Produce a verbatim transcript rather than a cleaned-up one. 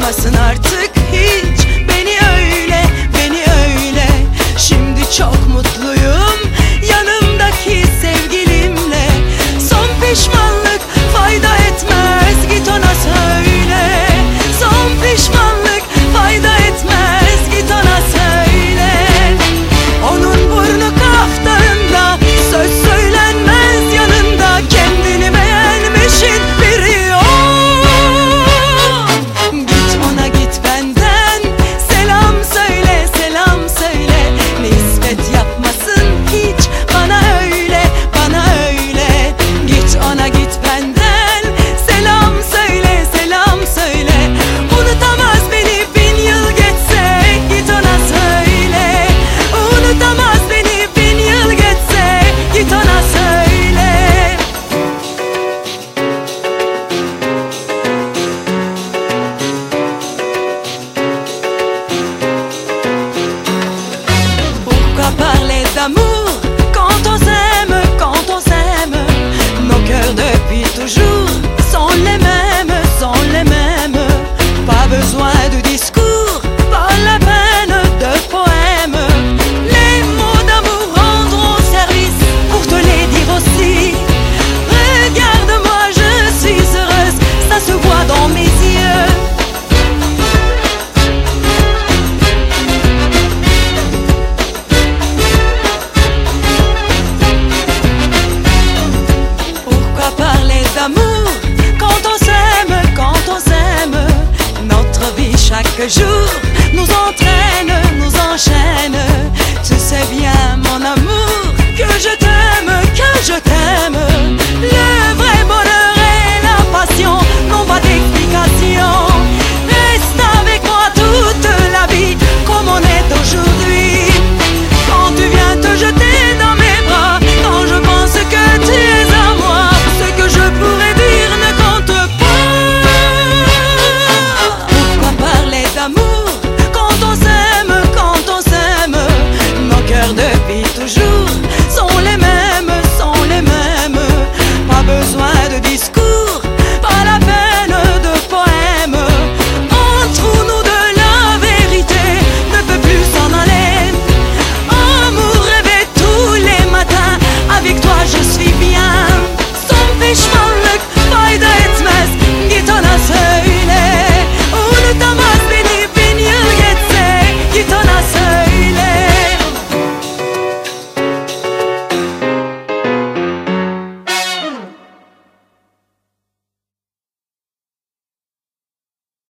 Yormasın artık hiç beni öyle, beni öyle. Şimdi çok mutluyum yanımdaki sevgilimle. Son pişmanlık fayda etmez, git ona söyle. Son pişmanlık fayda etmez, git ona söyle. Onun burnu kaftağında, söz söylenmez yanında. Kendini beğenmişin biri yok. Git ona, git benden selam söyle, selam söyle. Nispet yapmasın hiç bana öyle, bana öyle. Git ona, git benden selam söyle, selam söyle. Unutamaz beni bin yıl geçse, git ona söyle. Unutamaz beni bin yıl geçse, git ona söyle. Pourquoi parler d'amour quand on s'aime, quand on s'aime? Nos cœurs depuis toujours sont les mêmes, sont les mêmes. Pas besoin de discours, pas la peine de poèmes. Les mots d'amour rendront service pour te les dire aussi. Regarde-moi, je suis heureuse, ça se voit dans mes yeux. Pourquoi parler d'amour quand on s'aime, quand on s'aime? Notre vie chaque jour nous entraîne, nous enchaîne. Tu sais bien mon amour que je t'aime, que je t'aime.